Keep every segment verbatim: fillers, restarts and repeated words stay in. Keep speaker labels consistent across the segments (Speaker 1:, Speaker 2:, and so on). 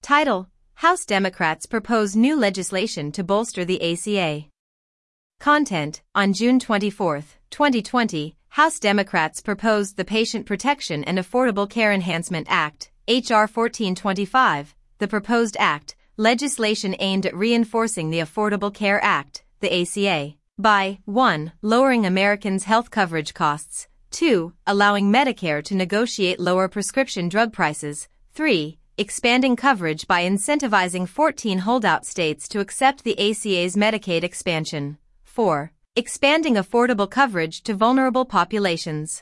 Speaker 1: Title: House Democrats propose new legislation to bolster the A C A. Content: On June twenty-fourth, twenty twenty, House Democrats proposed the Patient Protection and Affordable Care Enhancement Act, H R fourteen twenty-five. The proposed act, legislation aimed at reinforcing the Affordable Care Act, the A C A, by one lowering Americans' health coverage costs, two allowing Medicare to negotiate lower prescription drug prices, three expanding coverage by incentivizing fourteen holdout states to accept the A C A's Medicaid expansion, four expanding affordable coverage to vulnerable populations,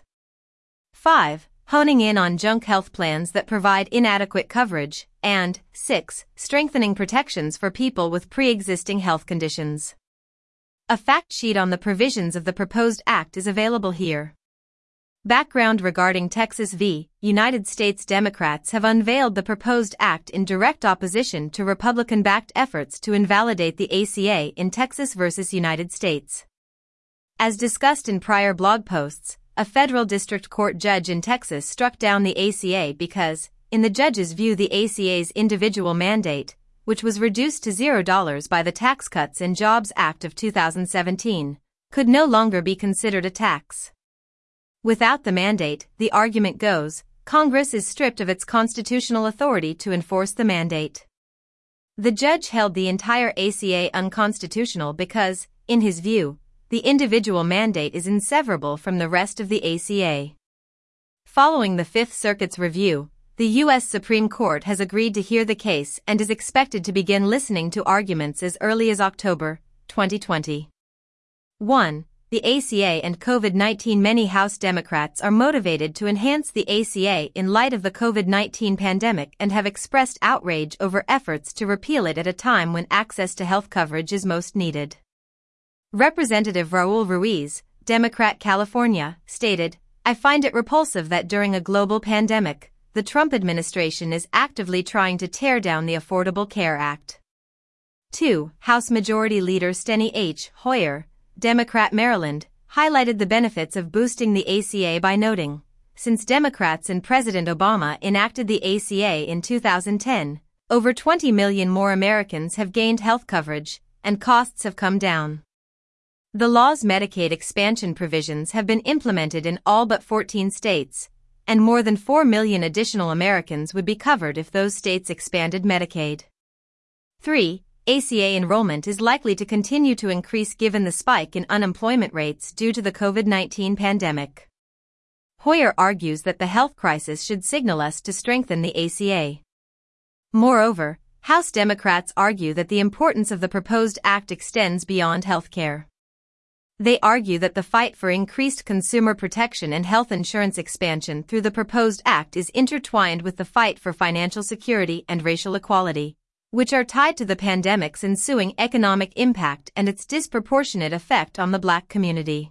Speaker 1: five honing in on junk health plans that provide inadequate coverage, and six strengthening protections for people with pre-existing health conditions. A fact sheet on the provisions of the proposed act is available here. Background regarding Texas v. United States. Democrats have unveiled the proposed act in direct opposition to Republican-backed efforts to invalidate the A C A in Texas versus United States. As discussed in prior blog posts, a federal district court judge in Texas struck down the A C A because, in the judge's view, the A C A's individual mandate, which was reduced to zero dollars by the Tax Cuts and Jobs Act of two thousand seventeen, could no longer be considered a tax. Without the mandate, the argument goes, Congress is stripped of its constitutional authority to enforce the mandate. The judge held the entire A C A unconstitutional because, in his view, the individual mandate is inseparable from the rest of the A C A. Following the Fifth Circuit's review, the U S Supreme Court has agreed to hear the case and is expected to begin listening to arguments as early as October twenty twenty. one. The A C A and COVID nineteen. Many House Democrats are motivated to enhance the A C A in light of the COVID nineteen pandemic and have expressed outrage over efforts to repeal it at a time when access to health coverage is most needed. Representative Raul Ruiz, Democrat California, stated, "I find it repulsive that during a global pandemic, the Trump administration is actively trying to tear down the Affordable Care Act." two. House Majority Leader Steny H. Hoyer, Democrat Maryland, highlighted the benefits of boosting the A C A by noting, since Democrats and President Obama enacted the A C A in two thousand ten, over twenty million more Americans have gained health coverage, and costs have come down. The law's Medicaid expansion provisions have been implemented in all but fourteen states, and more than four million additional Americans would be covered if those states expanded Medicaid. three. A C A enrollment is likely to continue to increase given the spike in unemployment rates due to the COVID nineteen pandemic. Hoyer argues that the health crisis should signal us to strengthen the A C A. Moreover, House Democrats argue that the importance of the proposed act extends beyond health care. They argue that the fight for increased consumer protection and health insurance expansion through the proposed act is intertwined with the fight for financial security and racial equality, which are tied to the pandemic's ensuing economic impact and its disproportionate effect on the Black community.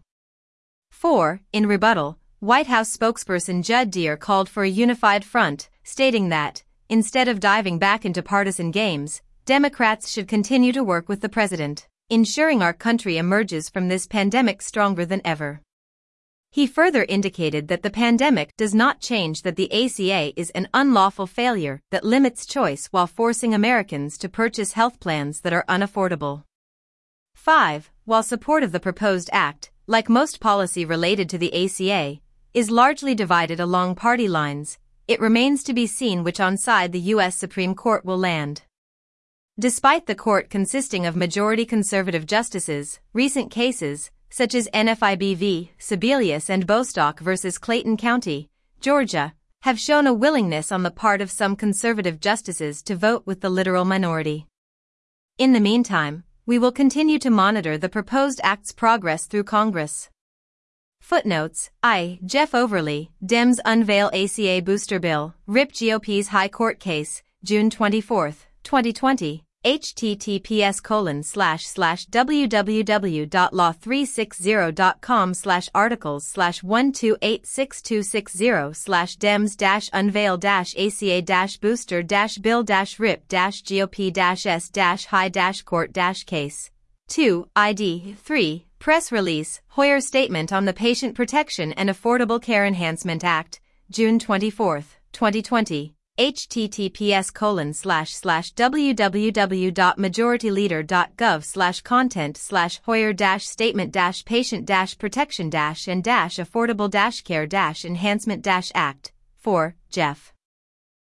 Speaker 1: four. In rebuttal, White House spokesperson Judd Deere called for a unified front, stating that, instead of diving back into partisan games, Democrats should continue to work with the president, ensuring our country emerges from this pandemic stronger than ever. He further indicated that the pandemic does not change that the A C A is an unlawful failure that limits choice while forcing Americans to purchase health plans that are unaffordable. five. While support of the proposed act, like most policy related to the A C A, is largely divided along party lines, it remains to be seen which on side the U S Supreme Court will land. Despite the court consisting of majority conservative justices, recent cases, such as N F I B v. Sebelius and Bostock versus Clayton County, Georgia, have shown a willingness on the part of some conservative justices to vote with the literal minority. In the meantime, we will continue to monitor the proposed act's progress through Congress. Footnotes: I. Jeff Overly, Dems unveil A C A booster bill, R I P G O P's High Court case, June twenty-fourth, twenty twenty. https colon slash slash www dot law three sixty dot com slash articles slash one two eight six two six zero slash dems dash unveil dash aca dash booster dash bill dash rip dash gop dash s dash high dash court dash case. two. I D. three. Press release, Hoyer statement on the Patient Protection and Affordable Care Enhancement Act, June twenty-fourth, twenty twenty. https colon slash slash www.majorityleader.gov slash content slash Hoyer dash statement dash patient dash protection dash and dash affordable dash care dash enhancement dash act. four. Jeff.